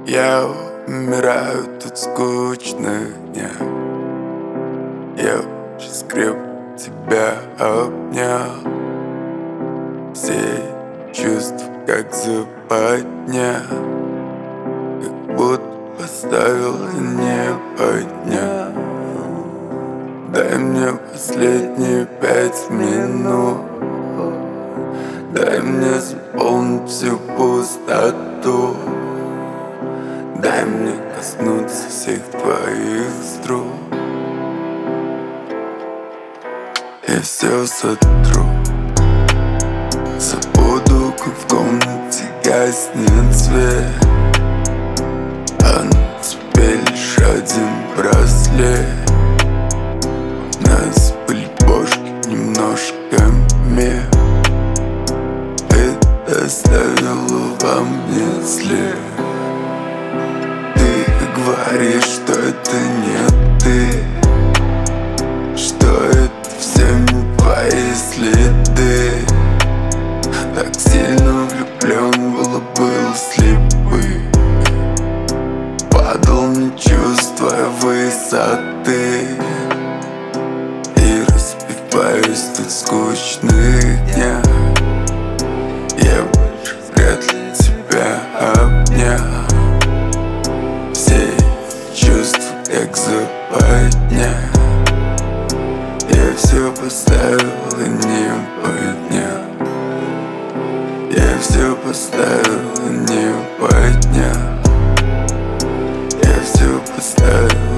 Я умираю тут скучных днях. Я уже скреп тебя обнял. Все чувства как западня, как будто поставил и не поднял. Дай мне последние 5 минут, дай мне заполнить всю пустоту, дай мне коснуться всех твоих струн. Я все сотру, забуду, как в комнате гаснет свет, а на тебе лишь один браслет. У нас были бошки, немножко мех, это оставило во мне след. Ты говоришь, что это не ты, что это все не твои следы. Так сильно влюблен был слепый, падал, не чувствуя высоты, и распеваюсь тут в скучных днях. Я больше вряд ли тебя обнял. Все чувства как западня, я все поставил и не поднял. Я все поставил и не поднял. Я все поставил